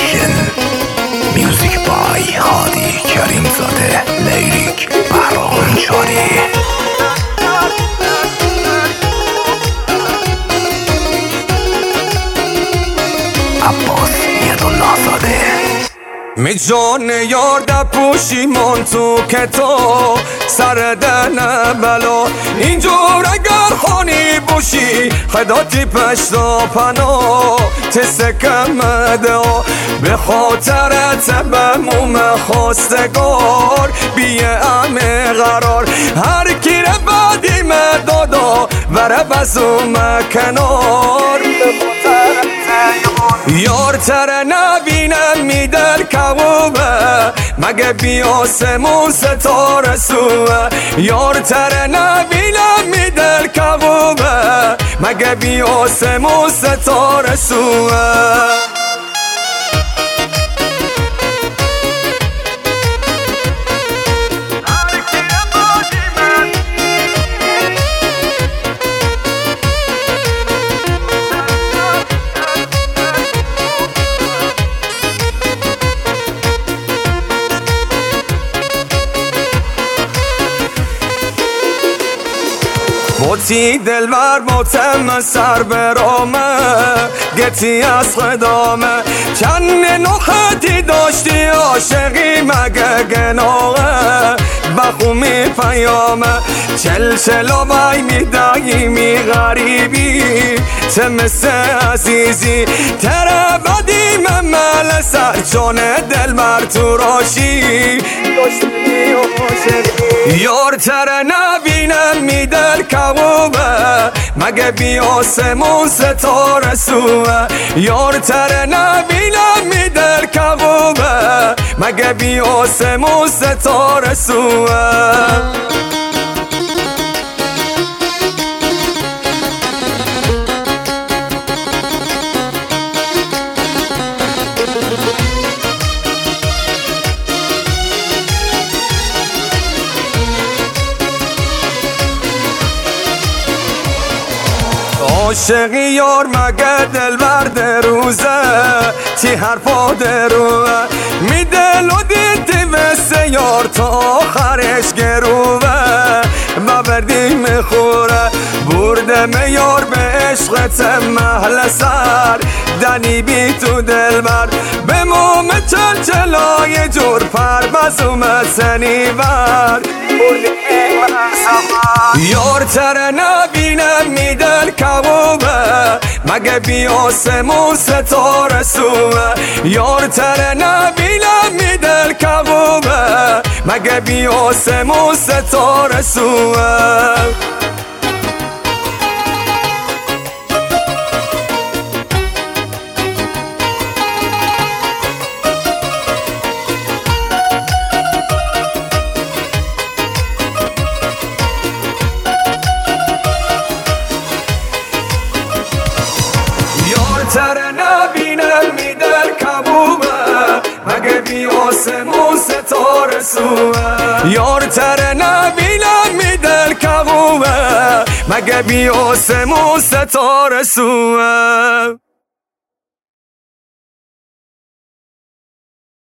پروداکشن. میوزیک بای هادی کریم زاده. لیریک بهرام چاری. عباس یدالله زاده. می جان یار در پوشیمان تو که تو سردن بلا اینجور اگر خانی بوشی خداتی پشتا پنا تسکم دا به خاطر تبموم خواستگار بیه قرار هر کی را بعدی مدادا وره بزوم کنار یار تر نبینم میدل کبوبه مگه بی آسمون ستاره سوه یار تر نبینم میدل کبوبه مگه بی آسمون ستاره سوه بوتی دلبر بوتم سر برامه گتی از خدامه چند نخطی داشتی عاشقی مگه گناهه بخومی پیامه چلچلا بای میدهی می غریبی تمس عزیزی تره بدی ممل سر چون دلبر تو راشی یار تره نبینم میدل کبوبه مگه بی آسمون ستاره سوه یار تره نبینم میدل کبوبه مگه بی آسمون ستاره سوه عاشقی یار مگه دلبر دروزه تی حرفا دروه می دل و دیدی وسه یار تا آخرش گروه ببردی میخوره برده می یار به عشقت محل سر دنی بی تو دلبر به موم چلچلای جور پر بزومت سنیور یار تره نبینم میدل کبوبه مگه بی آسمون ستاره سوه یار تره نبینم میدل کبوبه مگه بی آسمون ستاره سوه تره نبینم میدل کبوبه مگه بی آسمون ستاره سوه یار تره نبینم میدل کبوبه مگه بی آسمون ستاره سوه